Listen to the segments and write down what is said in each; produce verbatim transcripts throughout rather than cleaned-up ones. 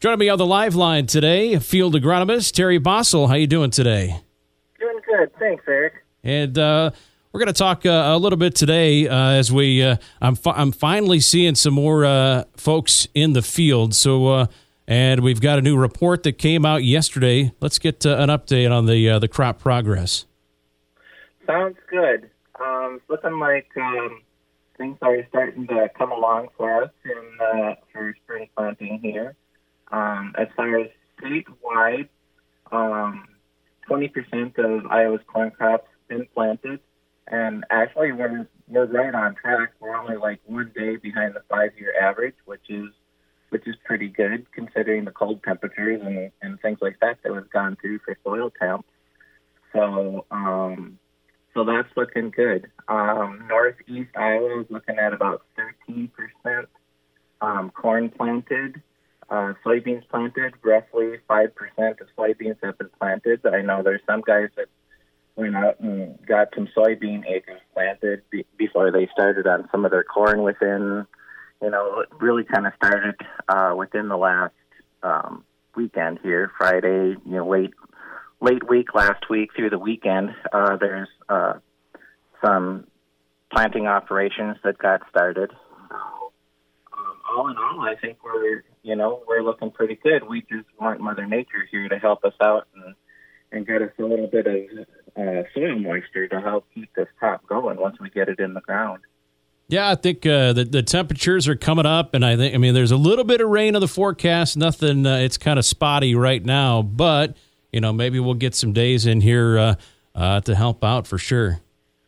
Joining me on the live line today, field agronomist Terry Bossel. How you doing today? Doing good. Thanks, Eric. And uh, we're going to talk uh, a little bit today uh, as we. Uh, I'm fi- I'm finally seeing some more uh, folks in the field. So, uh, and we've got a new report that came out yesterday. Let's get uh, an update on the uh, the crop progress. Sounds good. Um, it's looking like um, things are starting to come along for us in uh, for spring planting here. Um, as far as statewide, um, twenty percent of Iowa's corn crops been planted, and actually we're we're right on track. We're only like one day behind the five-year average, which is which is pretty good considering the cold temperatures and, and things like that that we've gone through for soil temps. So um, so that's looking good. Um, Northeast Iowa is looking at about thirteen percent um, corn planted. Uh, soybeans planted, roughly five percent of soybeans have been planted. I know there's some guys that went out and got some soybean acres planted be- before they started on some of their corn within, you know, it really kind of started uh, within the last um, weekend here, Friday, you know, late late week last week through the weekend. Uh, there's uh, some planting operations that got started. All in all, I think we're, you know, we're looking pretty good. We just want Mother Nature here to help us out and, and get us a little bit of uh, soil moisture to help keep this crop going once we get it in the ground. Yeah, I think uh, the the temperatures are coming up, and I think I mean there's a little bit of rain in the forecast. Nothing, uh, it's kind of spotty right now, but you know maybe we'll get some days in here uh, uh, to help out for sure.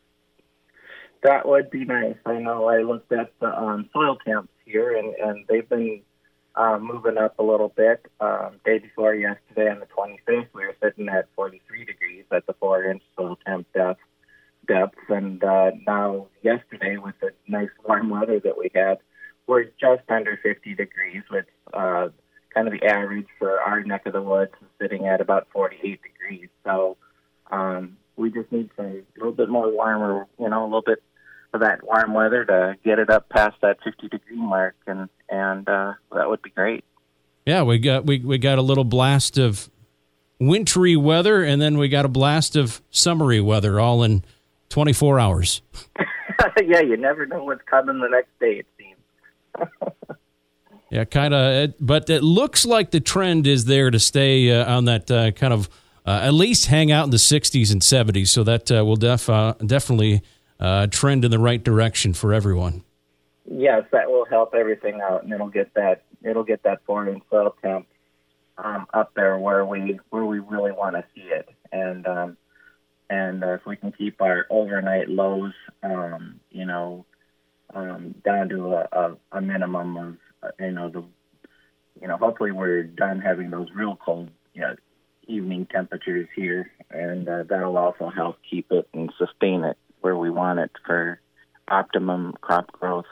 That would be nice. I know I looked at the um, soil temps here, and, and they've been uh, moving up a little bit. Um, day before yesterday on the twenty-fifth, we were sitting at forty-three degrees at the four-inch soil temp depth. depth. And uh, now yesterday, with the nice warm weather that we had, we're just under fifty degrees, which uh, kind of the average for our neck of the woods is sitting at about forty-eight degrees. So um, we just need some a little bit more warmer, you know, a little bit of that warm weather to get it up past that fifty degree mark, and and uh, that would be great. Yeah, we got we we got a little blast of wintry weather, and then we got a blast of summery weather, all in twenty-four hours. Yeah, you never know what's coming the next day, it seems. Yeah, kind of, but it looks like the trend is there to stay uh, on that uh, kind of uh, at least hang out in the sixties and seventies. So that uh, will def uh, definitely. Uh, trend in the right direction for everyone. Yes, that will help everything out, and it'll get that it'll get that four-inch soil temp um, up there where we where we really want to see it. And um, and uh, if we can keep our overnight lows, um, you know, um, down to a, a, a minimum of uh, you know the you know hopefully we're done having those real cold you know, evening temperatures here, and uh, that'll also help keep it and sustain it where we want it for optimum crop growth.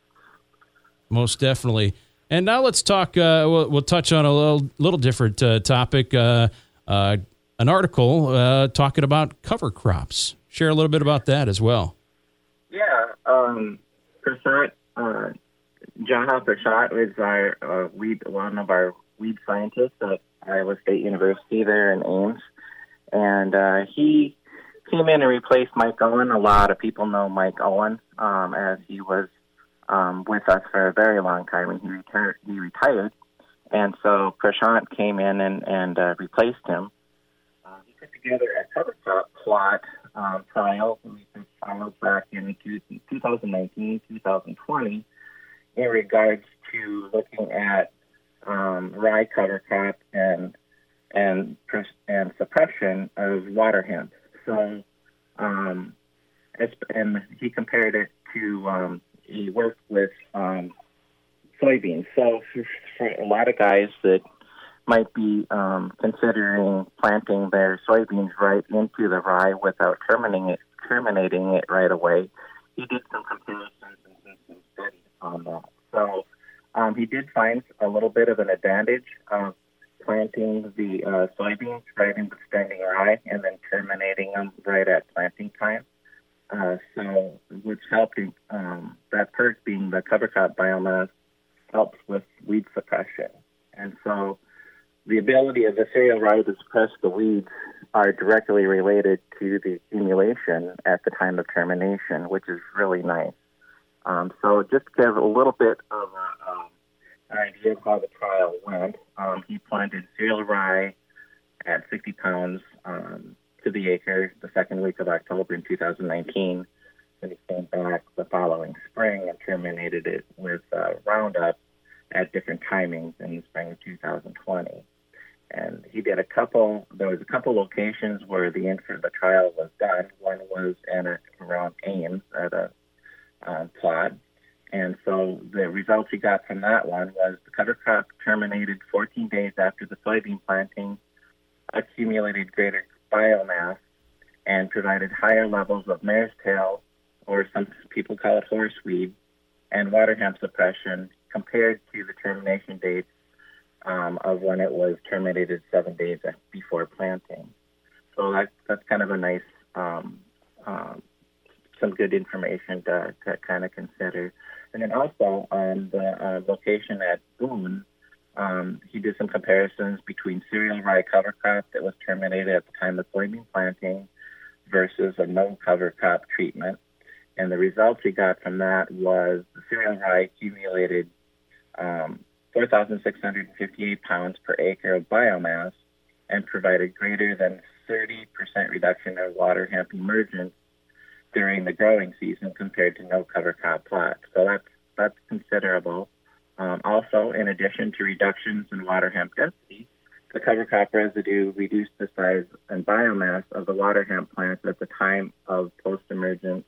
Most definitely. And now let's talk, uh, we'll, we'll touch on a little, little different uh, topic, uh, uh, an article uh, talking about cover crops. Share a little bit about that as well. Yeah. Um, Prashant, uh, Jaha Prashant is our uh, weed, one of our weed scientists at Iowa State University there in Ames. And uh, he came in and replaced Mike Owen. A lot of people know Mike Owen um, as he was um, with us for a very long time, and he retired. He retired, and so Prashant came in and, and uh, replaced him. Uh, he put together a cover crop plot um, trial we followed back in two thousand nineteen, two thousand twenty in regards to looking at um, rye cover crop and and and suppression of water hemp. So, um, and he compared it to, um, he worked with um, soybeans. So for, for a lot of guys that might be um, considering planting their soybeans right into the rye without terminating it, terminating it right away, he did some comparisons and some studies on that. So um, he did find a little bit of an advantage of planting the uh, soybeans right into standing rye and then terminating them right at planting time. Uh, so, which helped, um, that perk being the cover crop biomass helps with weed suppression. And so the ability of the cereal rye to suppress the weeds are directly related to the accumulation at the time of termination, which is really nice. Um, so just to give a little bit of a, um, an idea of how the trial went, um, he planted cereal rye at sixty pounds um, to the acre the second week of October in two thousand nineteen. And he came back the following spring and terminated it with uh, Roundup at different timings in the spring of two thousand twenty. And he did a couple, there was a couple locations where the info, the trial was done. One was in a, around Ames at a uh, plot. And so the results he got from that one was the cover crop terminated fourteen days after the soybean planting, accumulated greater biomass, and provided higher levels of mare's tail, or some people call it horseweed, and water hemp suppression compared to the termination dates um, of when it was terminated seven days before planting. So that, that's kind of a nice, um, um, some good information to, to kind of consider. And then also on the uh, location at Boone, um, he did some comparisons between cereal rye cover crop that was terminated at the time of soybean planting versus a no cover crop treatment. And the results he got from that was the cereal rye accumulated um, four thousand six hundred fifty-eight pounds per acre of biomass and provided greater than thirty percent reduction in water hemp emergence during the growing season compared to no cover crop plots. So that's, that's considerable. Um, also, in addition to reductions in water hemp density, the cover crop residue reduced the size and biomass of the water hemp plants at the time of post-emergent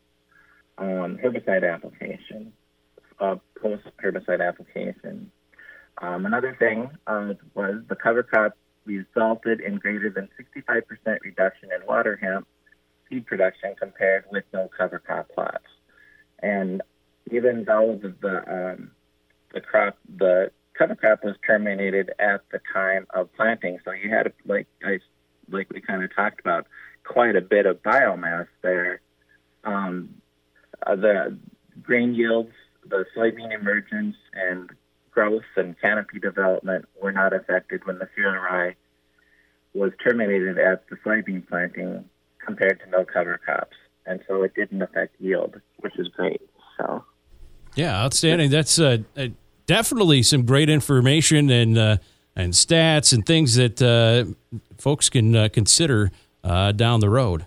Um, herbicide application, uh, post-herbicide application. Um, another thing uh, was the cover crop resulted in greater than sixty-five percent reduction in water hemp seed production compared with no cover crop plots. And even though the the, um, the crop, the cover crop was terminated at the time of planting, so you had, like I, like we kind of talked about, quite a bit of biomass there. Um, Uh, the grain yields, the soybean emergence, and growth and canopy development were not affected when the cereal rye was terminated at the soybean planting compared to no cover crops. And so it didn't affect yield, which is great. So, yeah, outstanding. That's uh, uh, definitely some great information and uh, and stats and things that uh, folks can uh, consider uh, down the road.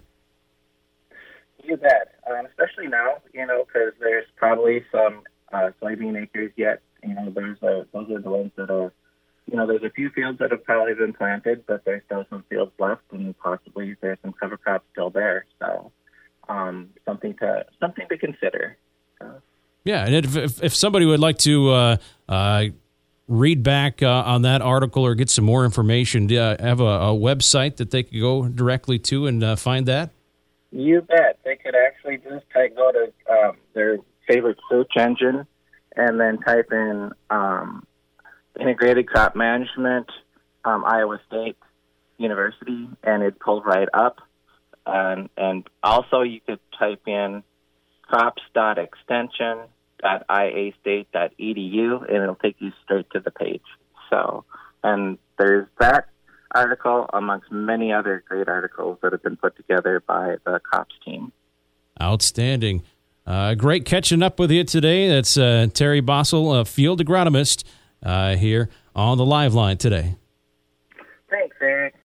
You bet. Um, especially now, you know, because there's probably some uh, soybean acres yet. You know, there's a, those are the ones that are, you know, there's a few fields that have probably been planted, but there's still some fields left, and possibly there's some cover crops still there. So, um, something to something to consider. So. Yeah, and if, if if somebody would like to uh, uh, read back uh, on that article or get some more information, do you have a, a website that they could go directly to and uh, find that? You bet. They could actually just type, go to um, their favorite search engine and then type in um, Integrated Crop Management, um, Iowa State University, and it'd pull right up. And, and also you could type in crops dot extension dot i a state dot e d u, and it'll take you straight to the page. So, and there's that article amongst many other great articles that have been put together by the COPS team. Outstanding. Uh, great catching up with you today. That's uh, Terry Bossel, a field agronomist, uh, here on the Live Line today. Thanks, Eric.